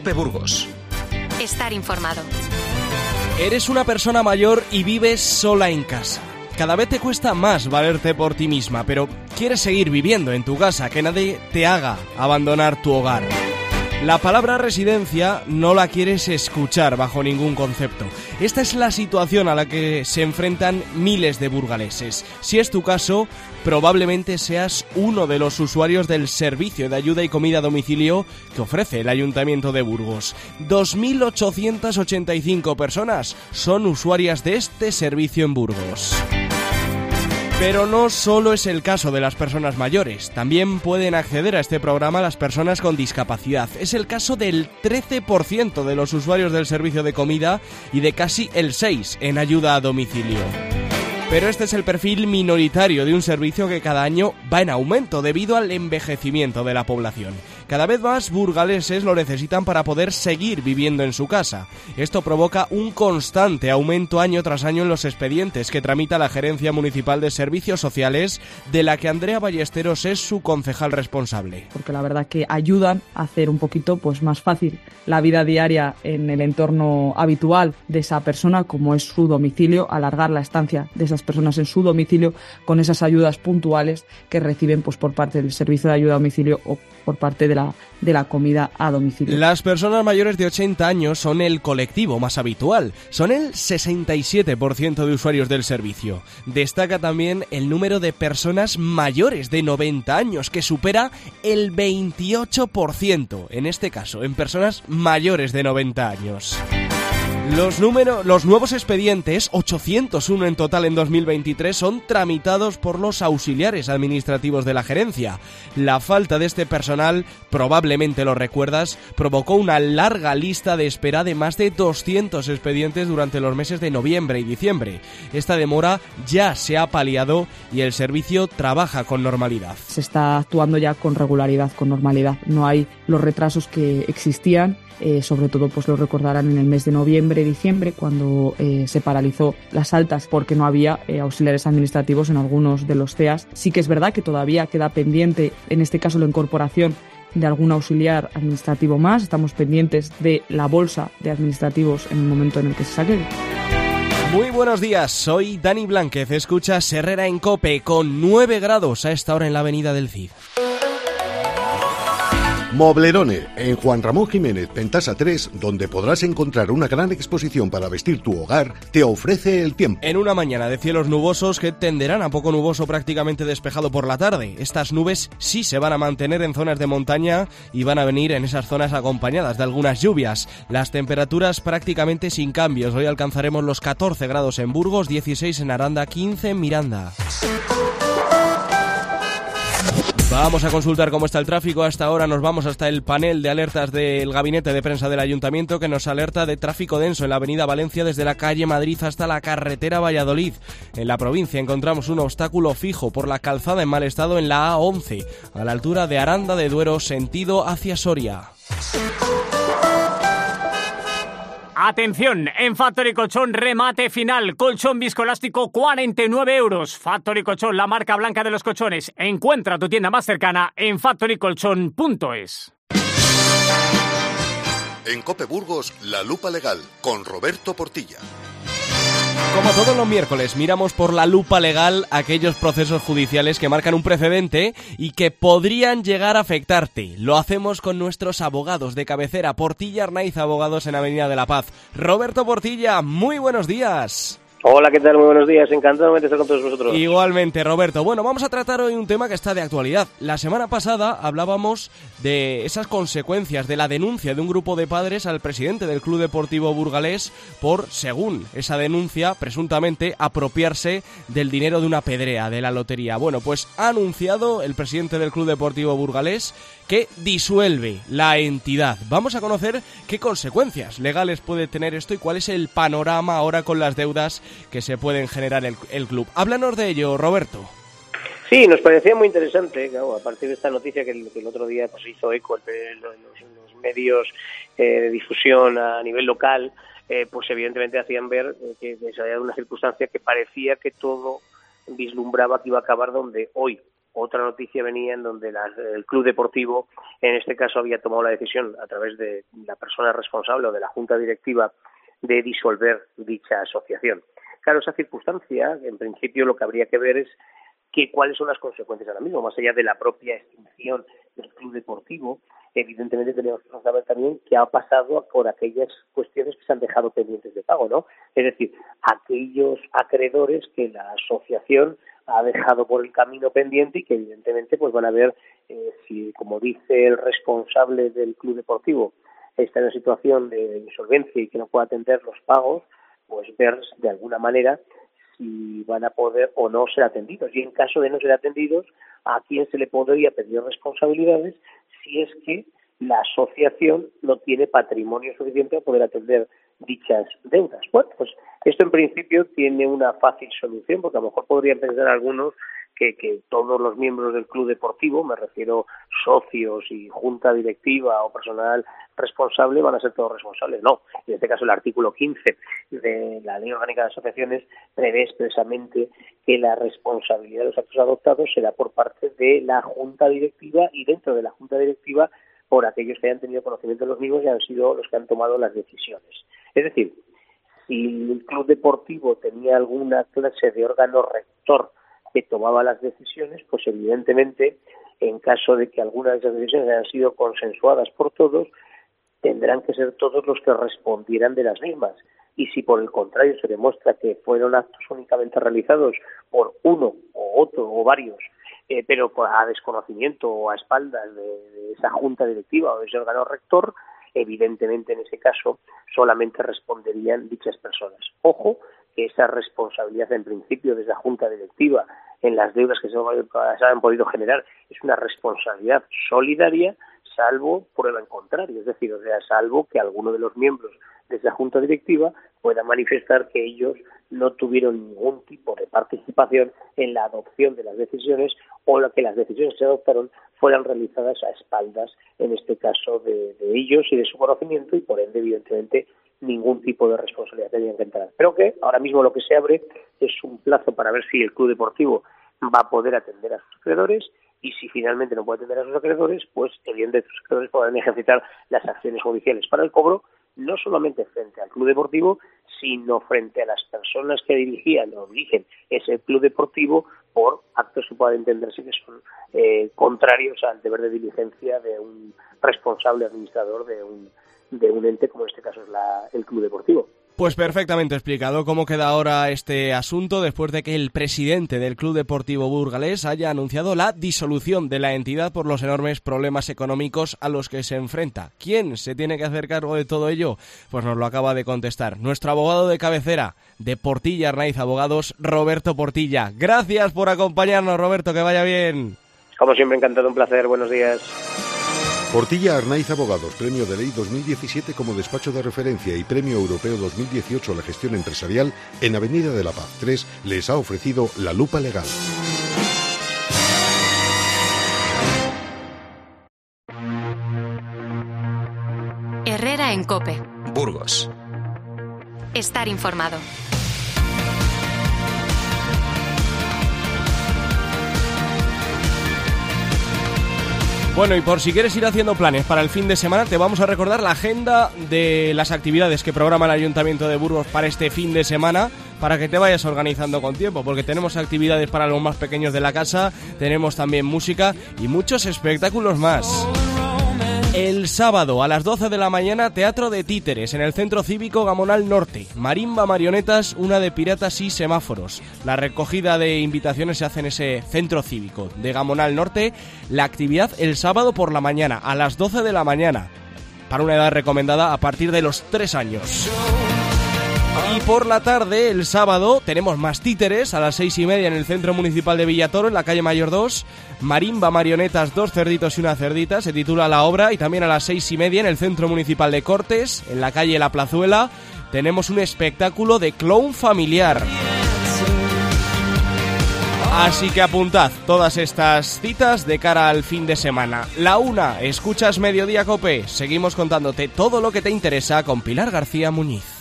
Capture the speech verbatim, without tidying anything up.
COPE Burgos. Estar informado. Eres una persona mayor y vives sola en casa. Cada vez te cuesta más valerte por ti misma, pero quieres seguir viviendo en tu casa, que nadie te haga abandonar tu hogar. La palabra residencia no la quieres escuchar bajo ningún concepto. Esta es la situación a la que se enfrentan miles de burgaleses. Si es tu caso, probablemente seas uno de los usuarios del servicio de ayuda y comida a domicilio que ofrece el Ayuntamiento de Burgos. dos mil ochocientas ochenta y cinco personas son usuarias de este servicio en Burgos. Pero no solo es el caso de las personas mayores, también pueden acceder a este programa las personas con discapacidad. Es el caso del trece por ciento de los usuarios del servicio de comida y de casi el seis por ciento en ayuda a domicilio. Pero este es el perfil minoritario de un servicio que cada año va en aumento debido al envejecimiento de la población. Cada vez más burgaleses lo necesitan para poder seguir viviendo en su casa. Esto provoca un constante aumento año tras año en los expedientes que tramita la Gerencia Municipal de Servicios Sociales, de la que Andrea Ballesteros es su concejal responsable. Porque la verdad que ayudan a hacer un poquito pues más fácil la vida diaria en el entorno habitual de esa persona, como es su domicilio, alargar la estancia de esas personas en su domicilio con esas ayudas puntuales que reciben pues por parte del servicio de ayuda a domicilio o por parte de la, de la comida a domicilio. Las personas mayores de ochenta años son el colectivo más habitual. Son el sesenta y siete por ciento de usuarios del servicio. Destaca también el número de personas mayores de noventa años, que supera el veintiocho por ciento, en este caso, en personas mayores de noventa años. Los, número, los nuevos expedientes, ochocientos uno en total en dos mil veintitrés, son tramitados por los auxiliares administrativos de la gerencia. La falta de este personal, probablemente lo recuerdas, provocó una larga lista de espera de más de doscientos expedientes durante los meses de noviembre y diciembre. Esta demora ya se ha paliado y el servicio trabaja con normalidad. Se está actuando ya con regularidad, con normalidad. No hay los retrasos que existían. Eh, sobre todo pues lo recordarán en el mes de noviembre y diciembre, cuando eh, se paralizó las altas porque no había eh, auxiliares administrativos en algunos de los C E As. Sí que es verdad que todavía queda pendiente, en este caso, la incorporación de algún auxiliar administrativo más. Estamos pendientes de la bolsa de administrativos en el momento en el que se saque. Muy buenos días, soy Dani Blánquez, escuchas Herrera en COPE, con nueve grados a esta hora en la avenida del Cid. Moblerone, en Juan Ramón Jiménez, Pentasa tres, donde podrás encontrar una gran exposición para vestir tu hogar, te ofrece el tiempo. En una mañana de cielos nubosos que tenderán a poco nuboso, prácticamente despejado por la tarde. Estas nubes sí se van a mantener en zonas de montaña y van a venir en esas zonas acompañadas de algunas lluvias. Las temperaturas prácticamente sin cambios. Hoy alcanzaremos los catorce grados en Burgos, dieciséis en Aranda, quince en Miranda. Vamos a consultar cómo está el tráfico. Hasta ahora nos vamos hasta el panel de alertas del Gabinete de Prensa del Ayuntamiento, que nos alerta de tráfico denso en la avenida Valencia desde la calle Madrid hasta la carretera Valladolid. En la provincia encontramos un obstáculo fijo por la calzada en mal estado en la A once, a la altura de Aranda de Duero, sentido hacia Soria. Atención, en Factory Colchón remate final, colchón viscoelástico cuarenta y nueve euros. Factory Colchón, la marca blanca de los colchones. Encuentra tu tienda más cercana en factory colchón punto es. En COPE Burgos, La Lupa Legal, con Roberto Portilla. Como todos los miércoles, miramos por la lupa legal aquellos procesos judiciales que marcan un precedente y que podrían llegar a afectarte. Lo hacemos con nuestros abogados de cabecera, Portilla Arnaiz Abogados en Avenida de la Paz. Roberto Portilla, muy buenos días. Hola, ¿qué tal? Muy buenos días. Encantado de estar con todos vosotros. Igualmente, Roberto. Bueno, vamos a tratar hoy un tema que está de actualidad. La semana pasada hablábamos de esas consecuencias de la denuncia de un grupo de padres al presidente del Club Deportivo Burgalés por, según esa denuncia, presuntamente apropiarse del dinero de una pedrea de la lotería. Bueno, pues ha anunciado el presidente del Club Deportivo Burgalés que disuelve la entidad. Vamos a conocer qué consecuencias legales puede tener esto y cuál es el panorama ahora con las deudas que se pueden generar el, el club. Háblanos de ello, Roberto. Sí, nos parecía muy interesante, claro, a partir de esta noticia que el, que el otro día pues, hizo eco en los, los medios eh, de difusión a nivel local, eh, pues evidentemente hacían ver eh, que se había una circunstancia que parecía que todo vislumbraba que iba a acabar donde hoy otra noticia venía en donde la, el club deportivo, en este caso, había tomado la decisión a través de la persona responsable o de la junta directiva de disolver dicha asociación. Claro, esa circunstancia, en principio, lo que habría que ver es que cuáles son las consecuencias ahora mismo, más allá de la propia extinción del club deportivo. Evidentemente tenemos que saber también qué ha pasado por aquellas cuestiones que se han dejado pendientes de pago, ¿no? Es decir, aquellos acreedores que la asociación ha dejado por el camino pendiente y que evidentemente pues van a ver eh, si, como dice el responsable del club deportivo, está en una situación de insolvencia y que no puede atender los pagos, pues ver de alguna manera si van a poder o no ser atendidos. Y en caso de no ser atendidos, ¿a quién se le podría pedir responsabilidades si es que la asociación no tiene patrimonio suficiente para poder atender dichas deudas? Bueno, pues esto en principio tiene una fácil solución, porque a lo mejor podrían pensar algunos que, que todos los miembros del club deportivo, me refiero socios y junta directiva o personal responsable, van a ser todos responsables. No, en este caso el artículo quince de la Ley Orgánica de Asociaciones prevé expresamente que la responsabilidad de los actos adoptados será por parte de la junta directiva y dentro de la junta directiva por aquellos que hayan tenido conocimiento de los mismos y han sido los que han tomado las decisiones. Es decir, si el club deportivo tenía alguna clase de órgano rector que tomaba las decisiones, pues evidentemente, en caso de que algunas de esas decisiones hayan sido consensuadas por todos, tendrán que ser todos los que respondieran de las mismas. Y si por el contrario se demuestra que fueron actos únicamente realizados por uno o otro o varios, eh, pero a desconocimiento o a espaldas de, de esa junta directiva o de ese órgano rector, evidentemente en ese caso solamente responderían dichas personas. Ojo, que esa responsabilidad en principio de esa junta directiva en las deudas que se han podido generar es una responsabilidad solidaria, salvo prueba en contrario, es decir, o sea, salvo que alguno de los miembros de esa junta directiva pueda manifestar que ellos no tuvieron ningún tipo de participación en la adopción de las decisiones o que las decisiones que se adoptaron fueran realizadas a espaldas, en este caso, de, de ellos y de su conocimiento y, por ende, evidentemente, ningún tipo de responsabilidad tenían que entrar. Pero que ahora mismo lo que se abre es un plazo para ver si el club deportivo va a poder atender a sus acreedores y si finalmente no puede atender a sus acreedores, pues evidentemente sus acreedores podrán ejercitar las acciones judiciales para el cobro, no solamente frente al club deportivo, sino frente a las personas que dirigían o dirigen ese club deportivo por actos que puedan entenderse que son eh, contrarios al deber de diligencia de un responsable administrador de un de un ente como en este caso es la, el club deportivo. Pues perfectamente explicado cómo queda ahora este asunto después de que el presidente del Club Deportivo Burgalés haya anunciado la disolución de la entidad por los enormes problemas económicos a los que se enfrenta. ¿Quién se tiene que hacer cargo de todo ello? Pues nos lo acaba de contestar nuestro abogado de cabecera de Portilla Arnaiz Abogados, Roberto Portilla. Gracias por acompañarnos, Roberto, que vaya bien. Como siempre, encantado, un placer, buenos días. Portilla Arnaiz Abogados, Premio de Ley dos mil diecisiete como despacho de referencia y Premio Europeo dos mil dieciocho a la gestión empresarial en Avenida de la Paz tres, les ha ofrecido la lupa legal. Herrera en COPE. Burgos. Estar informado. Bueno, y por si quieres ir haciendo planes para el fin de semana, te vamos a recordar la agenda de las actividades que programa el Ayuntamiento de Burgos para este fin de semana, para que te vayas organizando con tiempo, porque tenemos actividades para los más pequeños de la casa, tenemos también música y muchos espectáculos más. El sábado a las doce de la mañana, Teatro de Títeres en el Centro Cívico Gamonal Norte. Marimba Marionetas, una de Piratas y Semáforos. La recogida de invitaciones se hace en ese Centro Cívico de Gamonal Norte. La actividad el sábado por la mañana, a las doce de la mañana, para una edad recomendada a partir de los tres años. Y por la tarde, el sábado, tenemos más títeres a las seis y media en el Centro Municipal de Villatoro, en la calle Mayor dos. Marimba Marionetas, dos cerditos y una cerdita, se titula la obra. Y también a las seis y media en el Centro Municipal de Cortes, en la calle La Plazuela, tenemos un espectáculo de clown familiar. Así que apuntad todas estas citas de cara al fin de semana. La una, escuchas Mediodía Cope. Seguimos contándote todo lo que te interesa con Pilar García Muñiz.